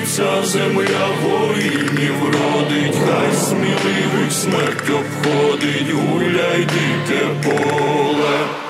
ця земля воїнів родить, хай сміливих смерть обходить, гуляй дике поле.